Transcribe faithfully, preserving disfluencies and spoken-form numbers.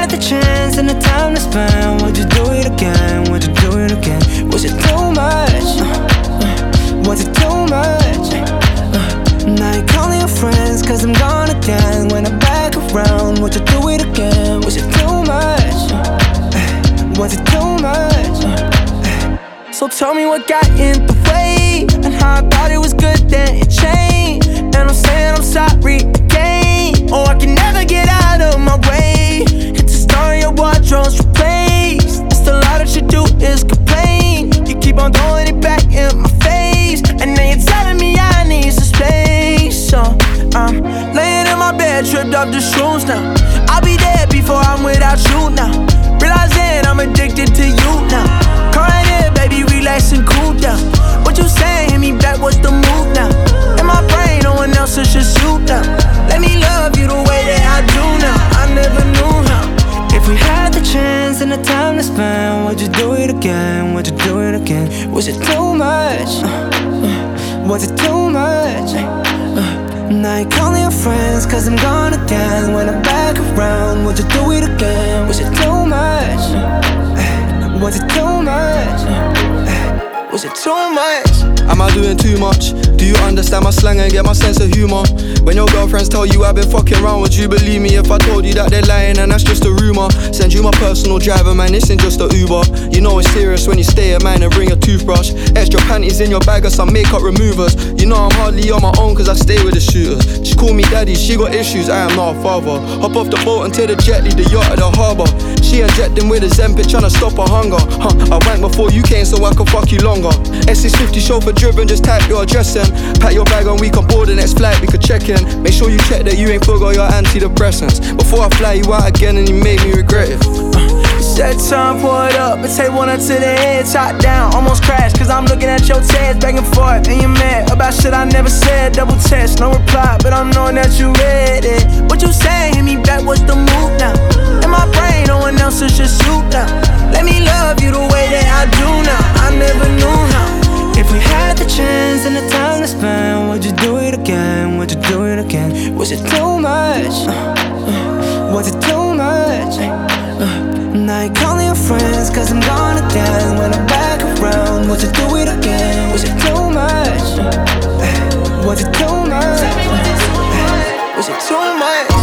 had the chance and the time to spend, would you do it again? Would you do it again? Was it too much? Uh, uh, was it too much? Uh, now you're calling your friends cause I'm gone again. When I'm back around, would you do it again? Was it too much? Uh, was it too much? Uh, so tell me what got in the way, and how I thought it was good then it changed. And I'm saying I'm sorry again. Oh, I can never get out of my way. It's a story your wardrobe's replaced. It's a lot that you do is complain. You keep on throwing it back in my face, and now you're telling me I need some space. So I'm laying in my bed, tripped off the shoes now. I'll be dead before I'm without you now. Realizing I'm addicted to you now. Come right here, baby, relax and cool down. What you saying? Hit me back, what's the move now? In my brain, no one else, it's just you now. Let me love you the way that I do now. I never knew how. If we had the chance and the time to spend, would you do it again? Would you do it again? Was it too much? Uh, uh, was it too much? Uh, now you're calling your friends cause I'm gone again. When I'm back around, would you do it again? Was it too much? Uh, was it too much? Uh, was it too much? Am I doing too much? Do you understand my slang and get my sense of humour? When your girlfriends tell you I've been fucking around, would you believe me if I told you that they're lying and that's just a rumour? Send you my personal driver, man, this ain't just a Uber. You know it's serious when you stay at mine and bring a toothbrush. Extra panties in your bag or some makeup removers. You know I'm hardly on my own cause I stay with the shooters. She call me daddy, she got issues, I am not a father. Hop off the boat and take the jet, leave the yacht at the harbour. She injecting with a Zempic tryna stop her hunger. Huh, I went before you came so I could fuck you longer. S six fifty chauffeur driven, just type your address in. Pack your bag on, we can board the next flight, we could check in. Make sure you check that you ain't forgot your antidepressants before I fly you out again and you made me regret it. Set time, pour it up, and take one up to the head, top down, almost crashed. Cause I'm looking at your tears back and forth, and you're mad about shit I never said. Double text, no reply, but I'm knowing that you read it. What you saying? Hit me back, what's the move now? In my brain, no one else, it's just you now. Let me love you the way that I do now. I never knew how. If we had the chance and the time to spend, would you do it again? Would you do it again? Was it too much? Uh, uh, was it too much? Uh, now you're calling your friends cause I'm gone again. When I'm back around, would you do it again? Was it too much? Uh, was it too much? Uh, was it too much?